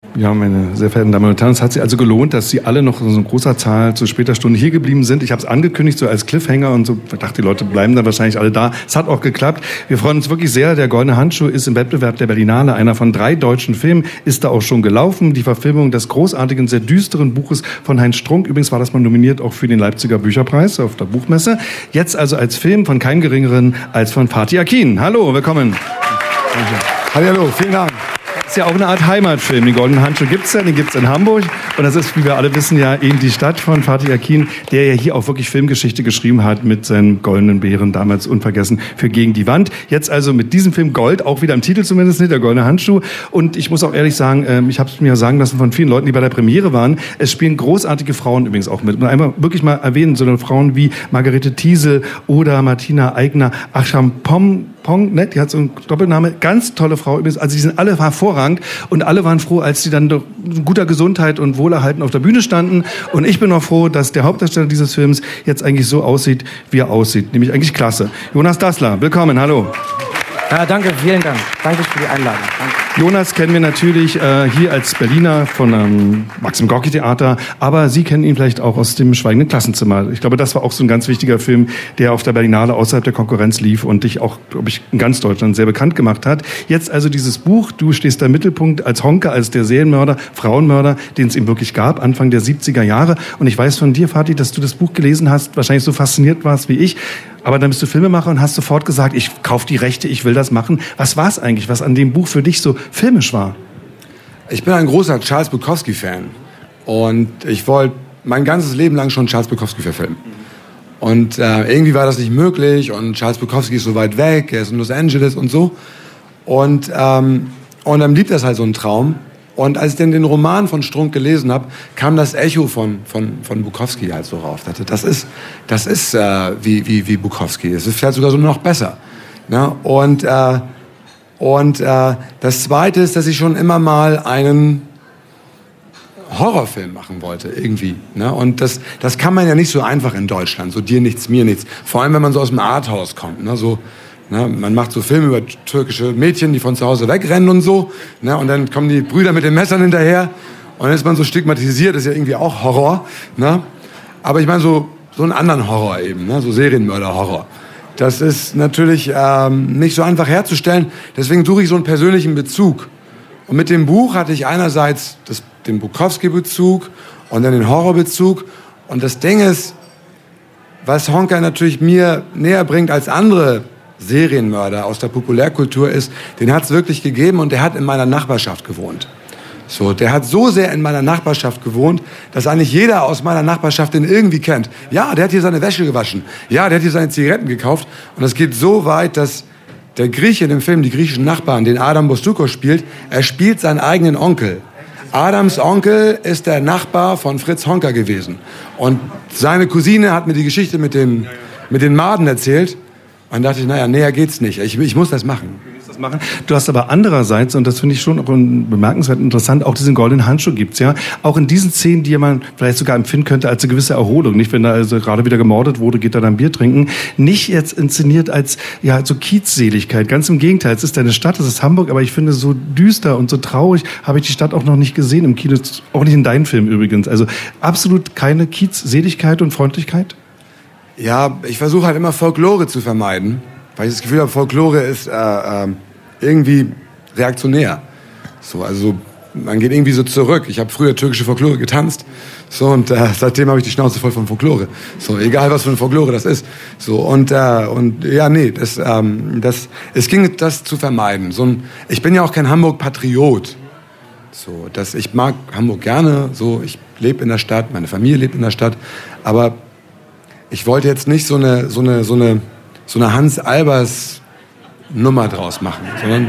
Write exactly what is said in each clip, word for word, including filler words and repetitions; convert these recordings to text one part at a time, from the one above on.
Ja, meine sehr verehrten Damen und Herren, es hat sich also gelohnt, dass Sie alle noch in so großer Zahl zu später Stunde hier geblieben sind. Ich habe es angekündigt, so als Cliffhanger und so. Ich dachte, die Leute bleiben dann wahrscheinlich alle da. Es hat auch geklappt. Wir freuen uns wirklich sehr. Der Goldene Handschuh ist im Wettbewerb der Berlinale, einer von drei deutschen Filmen, ist da auch schon gelaufen. Die Verfilmung des großartigen, sehr düsteren Buches von Heinz Strunk. Übrigens war das mal nominiert auch für den Leipziger Bücherpreis auf der Buchmesse. Jetzt also als Film von keinem Geringeren als von Fatih Akin. Hallo, willkommen. Hallo, hallo, vielen Dank. Das ist ja auch eine Art Heimatfilm. Den Goldenen Handschuh gibt's ja, den gibt's in Hamburg. Und das ist, wie wir alle wissen, ja eben die Stadt von Fatih Akin, der ja hier auch wirklich Filmgeschichte geschrieben hat mit seinen Goldenen Bären, damals unvergessen, für Gegen die Wand. Jetzt also mit diesem Film Gold, auch wieder im Titel zumindest nicht, der Goldene Handschuh. Und ich muss auch ehrlich sagen, ich habe es mir sagen lassen von vielen Leuten, die bei der Premiere waren, es spielen großartige Frauen übrigens auch mit. Und einmal wirklich mal erwähnen, so eine Frauen wie Margarete Thiesel oder Martina Eigner, Achampong, Pong, ne? Die hat so einen Doppelname, ganz tolle Frau übrigens, also die sind alle hervorragend und alle waren froh, als sie dann doch in guter Gesundheit und Wohlerhalten auf der Bühne standen und ich bin auch froh, dass der Hauptdarsteller dieses Films jetzt eigentlich so aussieht, wie er aussieht, nämlich eigentlich klasse. Jonas Dassler, willkommen, hallo. Ja, danke, vielen Dank. Danke für die Einladung. Danke. Jonas kennen wir natürlich äh, hier als Berliner von ähm, Maxim Gorki Theater, aber Sie kennen ihn vielleicht auch aus dem Schweigenden Klassenzimmer. Ich glaube, das war auch so ein ganz wichtiger Film, der auf der Berlinale außerhalb der Konkurrenz lief und dich auch, glaube ich, in ganz Deutschland sehr bekannt gemacht hat. Jetzt also dieses Buch, du stehst da im Mittelpunkt als Honka, als der Serienmörder, Frauenmörder, den es eben wirklich gab, Anfang der siebziger Jahre. Und ich weiß von dir, Fatih, dass du das Buch gelesen hast, wahrscheinlich so fasziniert warst wie ich. Aber dann bist du Filmemacher und hast sofort gesagt, ich kaufe die Rechte, ich will das machen. Was war es eigentlich, was an dem Buch für dich so filmisch war? Ich bin ein großer Charles Bukowski-Fan. Und ich wollte mein ganzes Leben lang schon Charles Bukowski verfilmen. Und äh, irgendwie war das nicht möglich. Und Charles Bukowski ist so weit weg, er ist in Los Angeles und so. Und, ähm, und dann blieb das halt so ein Traum. Und als ich dann den Roman von Strunk gelesen habe, kam das Echo von, von, von Bukowski halt so rauf. Das ist, das ist äh, wie, wie, wie Bukowski. Es ist vielleicht sogar so noch besser. Ne? Und, äh, und äh, das Zweite ist, dass ich schon immer mal einen Horrorfilm machen wollte, irgendwie. Ne? Und das, das kann man ja nicht so einfach in Deutschland. So dir nichts, mir nichts. Vor allem, wenn man so aus dem Arthouse kommt. Ne? So, ne? Man macht so Filme über türkische Mädchen, die von zu Hause wegrennen und so. Ne? Und dann kommen die Brüder mit den Messern hinterher. Und dann ist man so stigmatisiert. Das ist ja irgendwie auch Horror. Ne? Aber ich meine so, so einen anderen Horror eben. Ne? So Serienmörder-Horror. Das ist natürlich ähm, nicht so einfach herzustellen. Deswegen suche ich so einen persönlichen Bezug. Und mit dem Buch hatte ich einerseits das, den Bukowski-Bezug und dann den Horrorbezug. Und das Ding ist, was Honka natürlich mir näher bringt als andere Serienmörder aus der Populärkultur ist, den hat es wirklich gegeben und der hat in meiner Nachbarschaft gewohnt. So, der hat so sehr in meiner Nachbarschaft gewohnt, dass eigentlich jeder aus meiner Nachbarschaft den irgendwie kennt. Ja, der hat hier seine Wäsche gewaschen. Ja, der hat hier seine Zigaretten gekauft. Und das geht so weit, dass der Grieche in dem Film, die griechischen Nachbarn, den Adam Bostoukos spielt, er spielt seinen eigenen Onkel. Adams Onkel ist der Nachbar von Fritz Honka gewesen. Und seine Cousine hat mir die Geschichte mit den, mit den Maden erzählt. Und dachte ich, naja, näher geht's nicht. Ich, ich muss das machen. Machen. Du hast aber andererseits, und das finde ich schon auch bemerkenswert interessant, auch diesen goldenen Handschuh gibt's ja, auch in diesen Szenen, die man vielleicht sogar empfinden könnte als eine gewisse Erholung, nicht, wenn da also gerade wieder gemordet wurde, geht er dann Bier trinken, nicht jetzt inszeniert als, ja, so Kiezseligkeit, ganz im Gegenteil, es ist eine Stadt, es ist Hamburg, aber ich finde, so düster und so traurig habe ich die Stadt auch noch nicht gesehen im Kino, auch nicht in deinen Filmen übrigens, also absolut keine Kiezseligkeit und Freundlichkeit? Ja, ich versuche halt immer Folklore zu vermeiden, weil ich das Gefühl habe, Folklore ist äh, äh, irgendwie reaktionär. So, also man geht irgendwie so zurück. Ich habe früher türkische Folklore getanzt, so, und äh, seitdem habe ich die Schnauze voll von Folklore. So, egal was für eine Folklore das ist. So, und äh, und ja, nee, das ähm, das es ging das zu vermeiden. So ein, ich bin ja auch kein Hamburg-Patriot. So, dass ich mag Hamburg gerne. So, ich lebe in der Stadt, meine Familie lebt in der Stadt, aber ich wollte jetzt nicht so eine so eine so eine so eine Hans Albers Nummer draus machen, sondern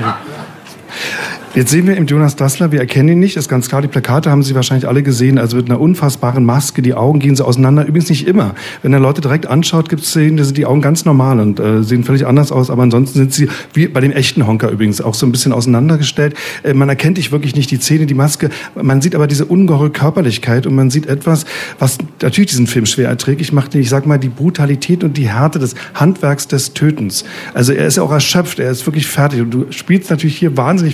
jetzt sehen wir eben Jonas Dassler, wir erkennen ihn nicht, das ist ganz klar, die Plakate haben Sie wahrscheinlich alle gesehen, also mit einer unfassbaren Maske, die Augen gehen so auseinander, übrigens nicht immer. Wenn er Leute direkt anschaut, gibt es Szenen, da sind die Augen ganz normal und äh, sehen völlig anders aus, aber ansonsten sind sie, wie bei dem echten Honka übrigens, auch so ein bisschen auseinandergestellt. Äh, man erkennt dich wirklich nicht, die Zähne, die Maske, man sieht aber diese ungeheure Körperlichkeit und man sieht etwas, was natürlich diesen Film schwer erträglich macht, ich sag mal, die Brutalität und die Härte des Handwerks des Tötens. Also er ist ja auch erschöpft, er ist wirklich fertig und du spielst natürlich hier wahnsinnig viel mit dem Körper.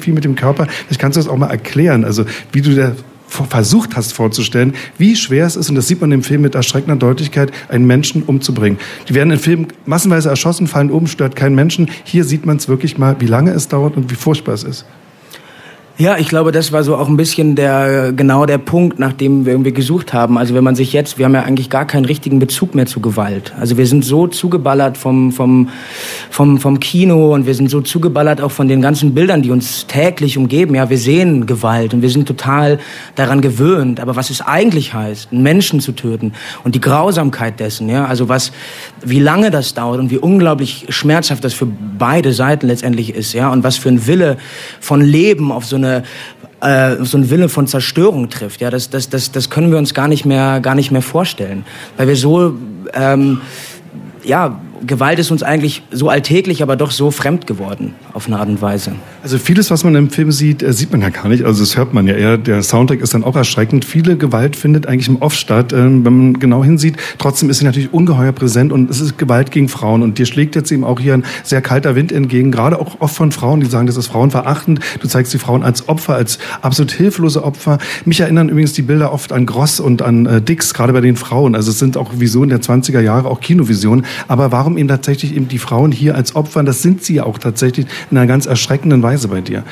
Körper. Vielleicht kannst du das auch mal erklären, also wie du da versucht hast vorzustellen, wie schwer es ist, und das sieht man im Film mit erschreckender Deutlichkeit, einen Menschen umzubringen. Die werden im Film massenweise erschossen, fallen um, stört keinen Menschen. Hier sieht man es wirklich mal, wie lange es dauert und wie furchtbar es ist. Ja, ich glaube, das war so auch ein bisschen der, genau der Punkt, nach dem wir irgendwie gesucht haben. Also wenn man sich jetzt, wir haben ja eigentlich gar keinen richtigen Bezug mehr zu Gewalt. Also wir sind so zugeballert vom, vom, vom, vom Kino und wir sind so zugeballert auch von den ganzen Bildern, die uns täglich umgeben. Ja, wir sehen Gewalt und wir sind total daran gewöhnt. Aber was es eigentlich heißt, einen Menschen zu töten und die Grausamkeit dessen, ja, also was, wie lange das dauert und wie unglaublich schmerzhaft das für beide Seiten letztendlich ist, ja, und was für ein Wille von Leben auf so eine Äh, so ein Wille von Zerstörung trifft, ja, das, das, das, das können wir uns gar nicht mehr, gar nicht mehr vorstellen, weil wir so, ähm, ja, Gewalt ist uns eigentlich so alltäglich, aber doch so fremd geworden, auf eine Art und Weise. Also vieles, was man im Film sieht, sieht man ja gar nicht. Also das hört man ja eher. Der Soundtrack ist dann auch erschreckend. Viele Gewalt findet eigentlich im Off statt, wenn man genau hinsieht. Trotzdem ist sie natürlich ungeheuer präsent und es ist Gewalt gegen Frauen. Und dir schlägt jetzt eben auch hier ein sehr kalter Wind entgegen, gerade auch oft von Frauen, die sagen, das ist frauenverachtend. Du zeigst die Frauen als Opfer, als absolut hilflose Opfer. Mich erinnern übrigens die Bilder oft an Gross und an äh, Dix, gerade bei den Frauen. Also es sind auch Visionen der zwanziger Jahre, auch Kinovisionen. Aber warum eben tatsächlich eben die Frauen hier als Opfer? Das sind sie ja auch tatsächlich in einer ganz erschreckenden Weise bei dir.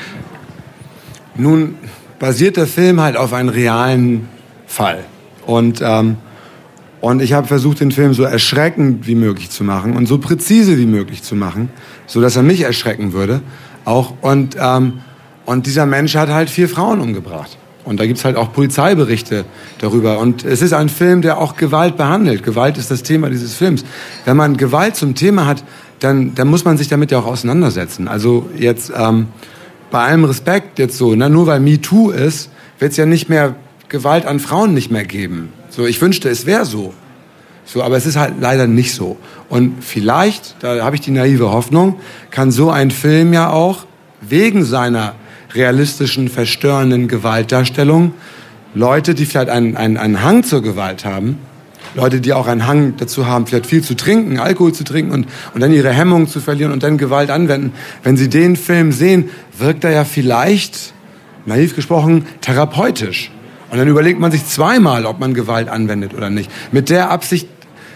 Nun basiert der Film halt auf einem realen Fall. Und, ähm, und ich habe versucht, den Film so erschreckend wie möglich zu machen und so präzise wie möglich zu machen, sodass er mich erschrecken würde. Auch. Und, ähm, und dieser Mensch hat halt vier Frauen umgebracht. Und da gibt's halt auch Polizeiberichte darüber. Und es ist ein Film, der auch Gewalt behandelt. Gewalt ist das Thema dieses Films. Wenn man Gewalt zum Thema hat, dann, dann muss man sich damit ja auch auseinandersetzen. Also jetzt ähm, bei allem Respekt jetzt so, ne, nur weil MeToo ist, wird's ja nicht mehr Gewalt an Frauen nicht mehr geben. So, ich wünschte, es wäre so. So, aber es ist halt leider nicht so. Und vielleicht, da habe ich die naive Hoffnung, kann so ein Film ja auch wegen seiner realistischen, verstörenden Gewaltdarstellung Leute, die vielleicht einen, einen, einen Hang zur Gewalt haben, Leute, die auch einen Hang dazu haben, vielleicht viel zu trinken, Alkohol zu trinken und, und dann ihre Hemmungen zu verlieren und dann Gewalt anwenden. Wenn sie den Film sehen, wirkt er ja vielleicht, naiv gesprochen, therapeutisch. Und dann überlegt man sich zweimal, ob man Gewalt anwendet oder nicht. Mit der Absicht,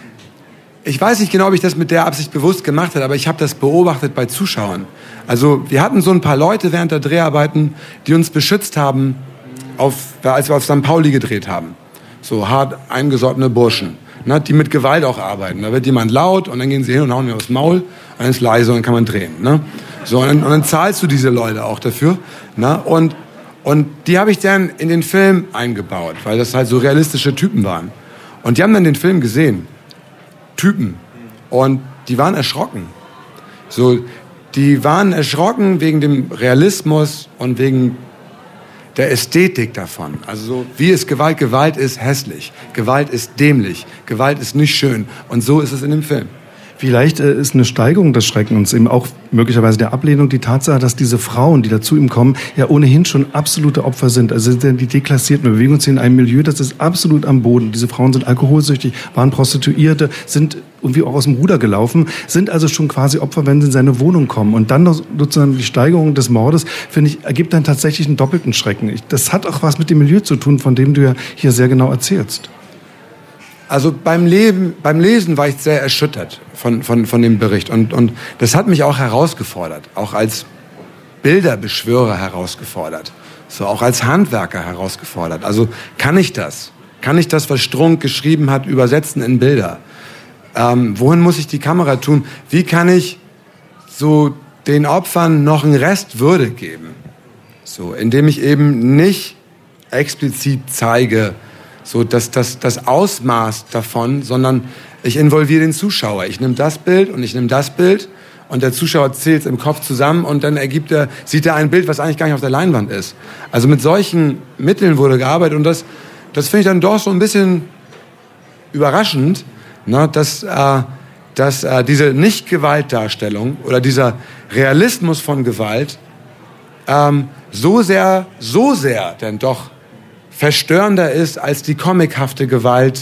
ich weiß nicht genau, ob ich das mit der Absicht bewusst gemacht habe, aber ich habe das beobachtet bei Zuschauern. Also wir hatten so ein paar Leute während der Dreharbeiten, die uns beschützt haben, auf, als wir auf Sankt Pauli gedreht haben. So hart eingesottene Burschen, ne, die mit Gewalt auch arbeiten. Da wird jemand laut und dann gehen sie hin und hauen mir aufs Maul und dann ist leise und dann kann man drehen. Ne? So, und, dann, und dann zahlst du diese Leute auch dafür. Ne? Und, und die habe ich dann in den Film eingebaut, weil das halt so realistische Typen waren. Und die haben dann den Film gesehen. Typen. Und die waren erschrocken. So, die waren erschrocken wegen dem Realismus und wegen der Ästhetik davon. Also so, wie ist Gewalt? Gewalt ist hässlich. Gewalt ist dämlich. Gewalt ist nicht schön. Und so ist es in dem Film. Vielleicht äh, ist eine Steigerung des Schreckens eben auch möglicherweise der Ablehnung die Tatsache, dass diese Frauen, die da zu ihm kommen, ja ohnehin schon absolute Opfer sind. Also die Deklassierten. Wir bewegen uns hier in einem Milieu, das ist absolut am Boden. Diese Frauen sind alkoholsüchtig, waren Prostituierte, sind irgendwie auch aus dem Ruder gelaufen, sind also schon quasi Opfer, wenn sie in seine Wohnung kommen. Und dann noch sozusagen die Steigerung des Mordes, finde ich, ergibt dann tatsächlich einen doppelten Schrecken. Ich, das hat auch was mit dem Milieu zu tun, von dem du ja hier sehr genau erzählst. Also beim, Leben, beim Lesen war ich sehr erschüttert von, von, von dem Bericht. Und, und das hat mich auch herausgefordert, auch als Bilderbeschwörer herausgefordert, so auch als Handwerker herausgefordert. Also kann ich das? Kann ich das, was Strunk geschrieben hat, übersetzen in Bilder? Ähm, wohin muss ich die Kamera tun? Wie kann ich so den Opfern noch einen Rest Würde geben? So, indem ich eben nicht explizit zeige, so das, das, das Ausmaß davon, sondern ich involviere den Zuschauer. Ich nehme das Bild und ich nehme das Bild und der Zuschauer zählt es im Kopf zusammen und dann ergibt er, sieht er ein Bild, was eigentlich gar nicht auf der Leinwand ist. Also mit solchen Mitteln wurde gearbeitet und das, das finde ich dann doch so ein bisschen überraschend, ne, dass, äh, dass äh, diese Nicht-Gewaltdarstellung oder dieser Realismus von Gewalt ähm, so sehr, so sehr denn doch verstörender ist als die comichafte Gewalt,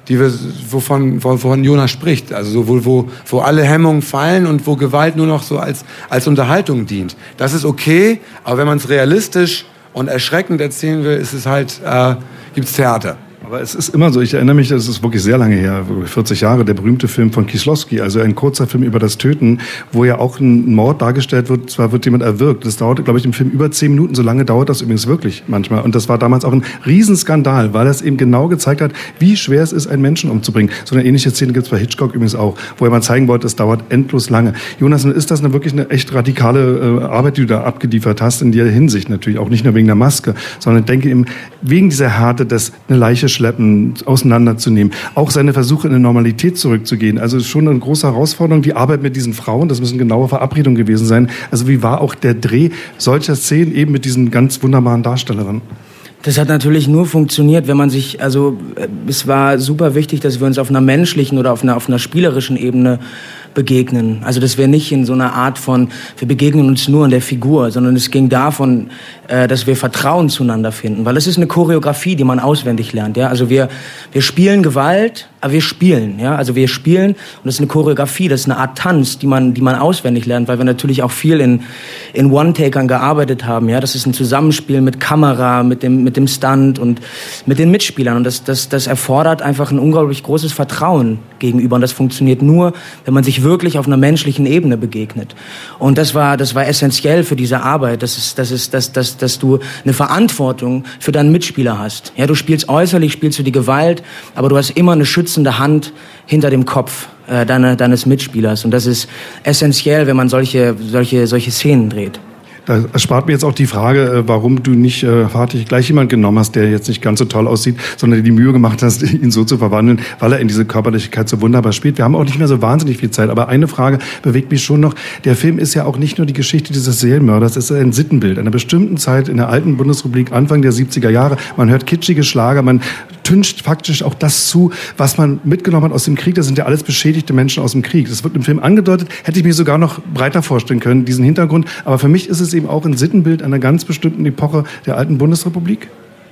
die wir, wovon, wovon Jonas spricht. Also so, wo, wo, wo alle Hemmungen fallen und wo Gewalt nur noch so als, als Unterhaltung dient. Das ist okay, aber wenn man es realistisch und erschreckend erzählen will, ist es halt, äh, gibt's Theater. Aber es ist immer so, ich erinnere mich, das ist wirklich sehr lange her, vierzig Jahre, der berühmte Film von Kieślowski, also ein kurzer Film über das Töten, wo ja auch ein Mord dargestellt wird, zwar wird jemand erwürgt. Das dauerte, glaube ich, im Film über zehn Minuten, so lange dauert das übrigens wirklich manchmal. Und das war damals auch ein Riesenskandal, weil das eben genau gezeigt hat, wie schwer es ist, einen Menschen umzubringen. So eine ähnliche Szene gibt es bei Hitchcock übrigens auch, wo er mal zeigen wollte, es dauert endlos lange. Jonas, ist das eine wirklich eine echt radikale äh, Arbeit, die du da abgeliefert hast, in der Hinsicht natürlich, auch nicht nur wegen der Maske, sondern denke eben wegen dieser Härte, dass eine Leiche schleppen, auseinanderzunehmen. Auch seine Versuche, in eine Normalität zurückzugehen. Also schon eine große Herausforderung. Die Arbeit mit diesen Frauen, das müssen genaue Verabredungen gewesen sein. Also wie war auch der Dreh solcher Szenen eben mit diesen ganz wunderbaren Darstellerinnen? Das hat natürlich nur funktioniert, wenn man sich, also es war super wichtig, dass wir uns auf einer menschlichen oder auf einer, auf einer spielerischen Ebene begegnen. Also dass wir nicht in so einer Art von, wir begegnen uns nur in der Figur, sondern es ging davon, äh, dass wir Vertrauen zueinander finden. Weil es ist eine Choreografie, die man auswendig lernt. Ja? Also wir, wir spielen Gewalt, aber wir spielen. Ja? Also wir spielen und das ist eine Choreografie, das ist eine Art Tanz, die man, die man auswendig lernt, weil wir natürlich auch viel in, in One-Takern gearbeitet haben. Ja? Das ist ein Zusammenspiel mit Kamera, mit dem, mit dem Stunt und mit den Mitspielern. Und das, das, das erfordert einfach ein unglaublich großes Vertrauen gegenüber. Und das funktioniert nur, wenn man sich wirklich auf einer menschlichen Ebene begegnet. Und das war, das war essentiell für diese Arbeit. Das ist, das ist, dass, dass, dass du eine Verantwortung für deinen Mitspieler hast. Ja, du spielst äußerlich, spielst du die Gewalt, aber du hast immer eine schützende Hand hinter dem Kopf äh, deine, deines Mitspielers. Und das ist essentiell, wenn man solche, solche, solche Szenen dreht. Da erspart mir jetzt auch die Frage, warum du nicht äh, Fatih gleich jemand genommen hast, der jetzt nicht ganz so toll aussieht, sondern die Mühe gemacht hast, ihn so zu verwandeln, weil er in diese Körperlichkeit so wunderbar spielt. Wir haben auch nicht mehr so wahnsinnig viel Zeit, aber eine Frage bewegt mich schon noch. Der Film ist ja auch nicht nur die Geschichte dieses Serienmörders, es ist ein Sittenbild einer bestimmten Zeit in der alten Bundesrepublik, Anfang der siebziger Jahre. Man hört kitschige Schlager, man tüncht faktisch auch das zu, was man mitgenommen hat aus dem Krieg. Das sind ja alles beschädigte Menschen aus dem Krieg. Das wird im Film angedeutet, hätte ich mir sogar noch breiter vorstellen können, diesen Hintergrund. Aber für mich ist es eben auch ein Sittenbild einer ganz bestimmten Epoche der alten Bundesrepublik?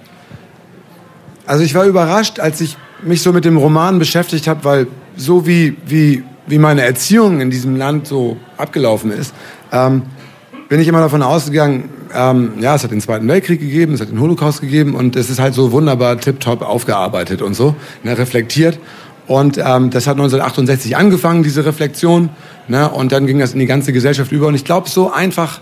Also ich war überrascht, als ich mich so mit dem Roman beschäftigt habe, weil so wie, wie, wie meine Erziehung in diesem Land so abgelaufen ist, ähm, bin ich immer davon ausgegangen, ähm, ja, es hat den Zweiten Weltkrieg gegeben, es hat den Holocaust gegeben und es ist halt so wunderbar tipptopp aufgearbeitet und so, ne, reflektiert. Und ähm, das hat neunzehnhundertachtundsechzig angefangen, diese Reflexion, ne, und dann ging das in die ganze Gesellschaft über. Und ich glaube, so einfach,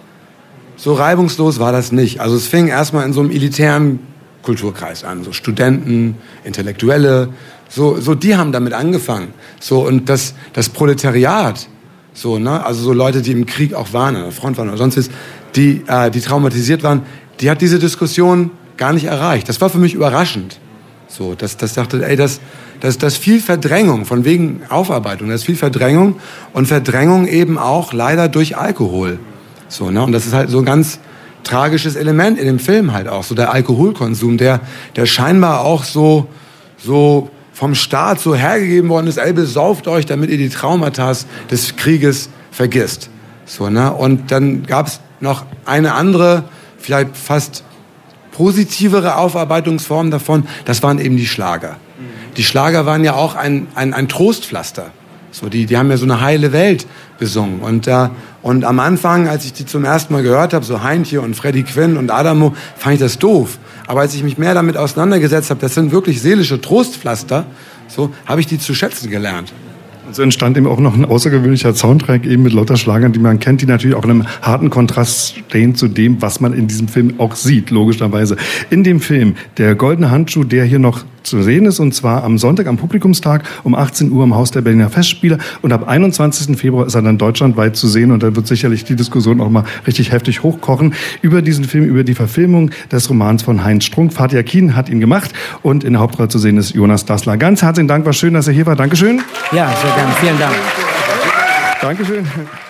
so reibungslos war das nicht. Also es fing erstmal in so einem elitären Kulturkreis an, so Studenten, Intellektuelle, so, so die haben damit angefangen. So, und das, das Proletariat, so, ne, also so Leute, die im Krieg auch waren, an der Front waren oder sonst was, die, äh, die traumatisiert waren, die hat diese Diskussion gar nicht erreicht. Das war für mich überraschend. So, das, das dachte, ey, das, das, das ist viel Verdrängung, von wegen Aufarbeitung, das ist viel Verdrängung und Verdrängung eben auch leider durch Alkohol. So, ne, und das ist halt so ein ganz tragisches Element in dem Film halt auch, so der Alkoholkonsum, der, der scheinbar auch so, so vom Staat so hergegeben worden ist, ey, besauft euch, damit ihr die Traumata des Krieges vergisst. So, ne? Und dann gab es noch eine andere, vielleicht fast positivere Aufarbeitungsform davon, das waren eben die Schlager. Die Schlager waren ja auch ein, ein, ein Trostpflaster. So, die, die haben ja so eine heile Welt besungen. Und, äh, und am Anfang, als ich die zum ersten Mal gehört habe, so Heintje und Freddie Quinn und Adamo, fand ich das doof. Aber als ich mich mehr damit auseinandergesetzt habe, das sind wirklich seelische Trostpflaster, so habe ich die zu schätzen gelernt. Und so entstand eben auch noch ein außergewöhnlicher Soundtrack eben mit lauter Schlagern, die man kennt, die natürlich auch in einem harten Kontrast stehen zu dem, was man in diesem Film auch sieht, logischerweise. In dem Film Der Goldene Handschuh, der hier noch zu sehen ist, und zwar am Sonntag, am Publikumstag um achtzehn Uhr im Haus der Berliner Festspiele, und ab einundzwanzigsten Februar ist er dann deutschlandweit zu sehen, und da wird sicherlich die Diskussion auch mal richtig heftig hochkochen über diesen Film, über die Verfilmung des Romans von Heinz Strunk. Fatih Akin hat ihn gemacht und in der Hauptrolle zu sehen ist Jonas Dassler. Ganz herzlichen Dank, war schön, dass er hier war. Dankeschön. Ja, sehr gerne. Vielen Dank. Dankeschön.